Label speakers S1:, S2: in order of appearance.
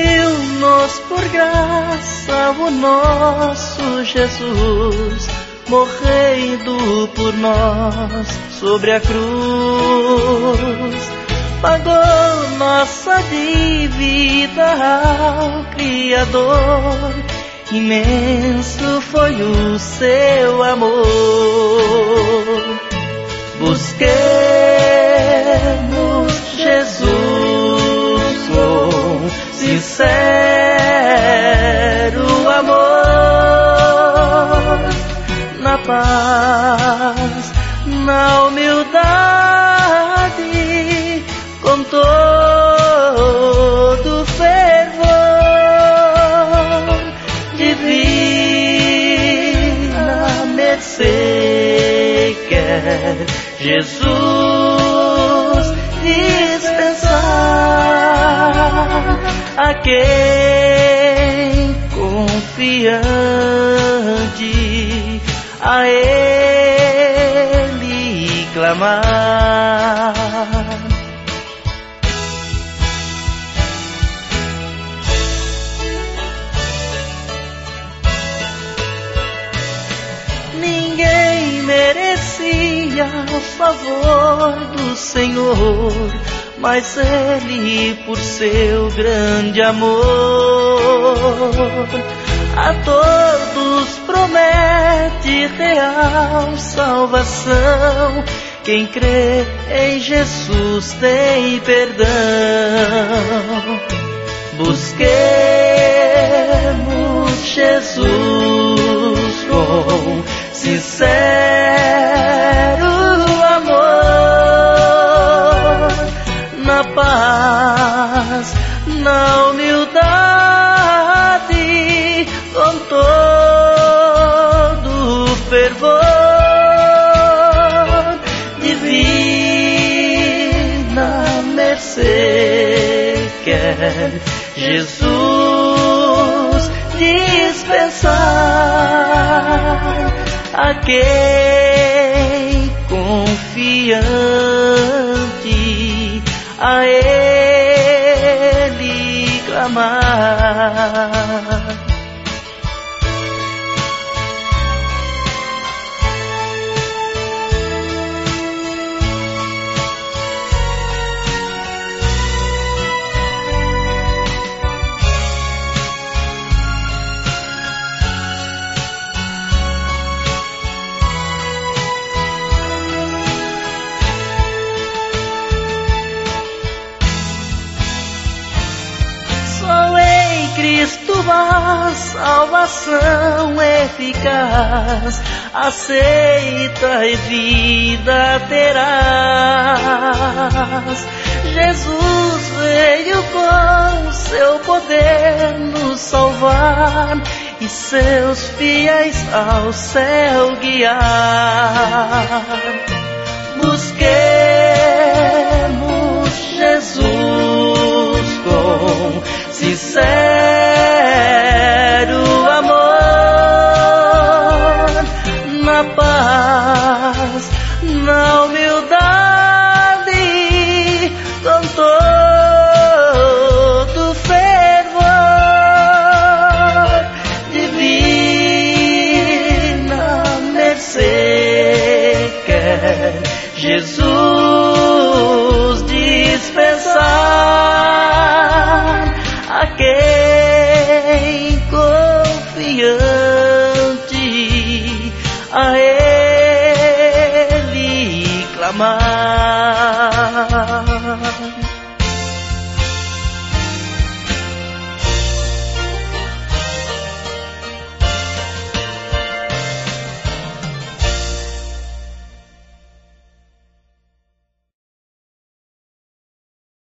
S1: Deu-nos por graça o nosso Jesus, morrendo por nós sobre a cruz. Pagou nossa dívida ao Criador, imenso foi o seu amor. Busquemos Jesus com sincero amor, na paz, na humildade, com todo fervor. Divina mercê quer Jesus dispensar a quem confiante a Ele clamar. Ninguém merecia o favor do Senhor, mas Ele, por seu grande amor, a todos promete real salvação. Quem crê em Jesus tem perdão. Busquemos Jesus com sincero amor, na paz, na humildade, com todo fervor. Divina mercê quer Jesus dispensar a quem confiante a Ele clamar. Cristo a salvação eficaz, aceita e vida terás. Jesus veio com seu poder nos salvar e seus fiéis ao céu guiar. Busquemos Jesus com sincero